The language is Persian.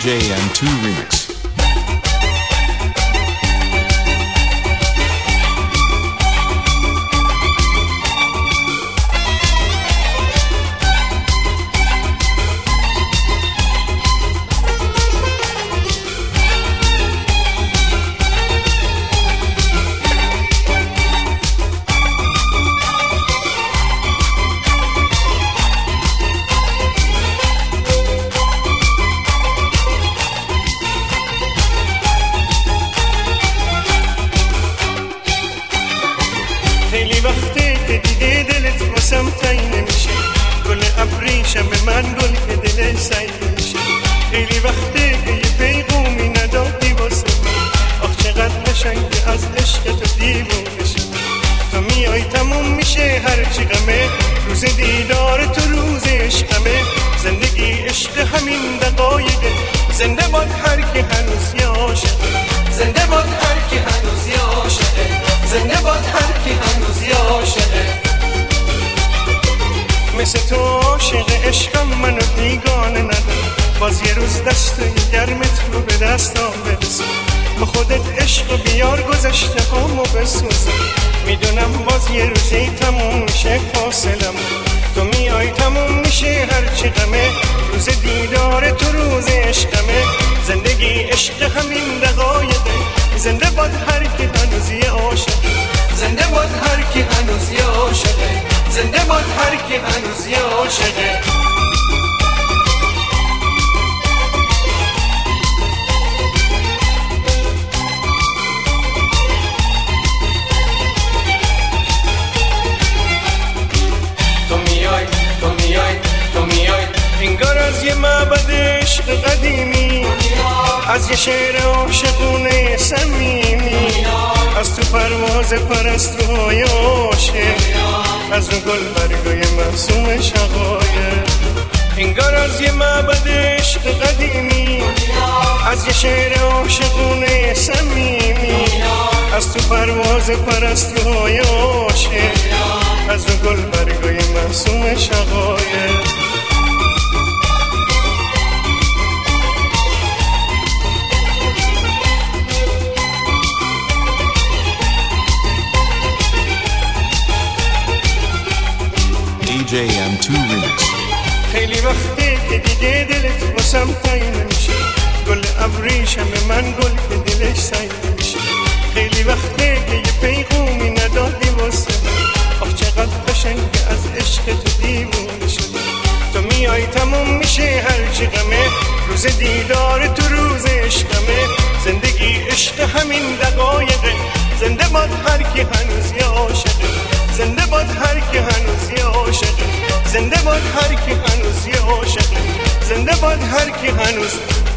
DJ M2 Remix. خیلی وقته که دیگه دلت واسم تایی نمیشه، گل ابریشم به من گل که دلت سعی نمیشه. خیلی وقته که یه پیغومی ندادی واسه من، آخ چقدر قشنگه از عشق تو دیوونه شدم. تو میای تموم میشه هرچی غمه، روز دیدار تو روز عشقمه. زندگی عشق همین دقایقه، زنده باد هر کی هنوز یه عاشقه، زنده باد هر کی هنوز یه عاشقه، زنده باد هر کی هنوز یه عاشقه. مثل تو عاشق عشقم منو بیگانه ندارم، باز یه روز دستای گرمت رو به دستام برسون. با خودت عشق بیار گذشته هامو بسوزم، میدونم باز یه روزی تموم میشه فاصلم. تو میای تموم میشه هرچی غمه، روز دیدار تو روز عشقمه. زندگی عشق همین دقایقه، زنده باد هر کی هنوز یه عاشقه، زنده باد هر کی هنوز یه عاشقه، زنده باد هر کی هنوز یه عاشقه. انگار از یه معبد عشق قدیمی، از یه شعر عاشقونه صمیمی، از تو پرواز پرستوهای عاشق، از رو گل برگای معصوم شقایق. انگار از یه معبد عشق قدیمی، از یه شعر عاشقونه صمیمی، از تو پرواز پرستوهای عاشق، از رو گل برگای معصوم شقایق. DJ M2 Remix. خیلی وقته که دیگه دلت واسم تایی نمیشه، گل ابریشم به من گل که دلش سعی نمیشه. خیلی وقته که یه پیغومی ندادی واسه من، آخ چقدر قشنگه از عشق تو دیوونه شدم. تو میای تموم میشه هرچی غمه، روز دیدار تو روز عشقمه. زندگی عشق همین دقایقه، زنده باد هر کی هنوز یه عاشقه، زنده باد هر کی هنوز یه عاشقه، زنده باد هر کی هنوز یه عاشقه، زنده باد هر کی هنوز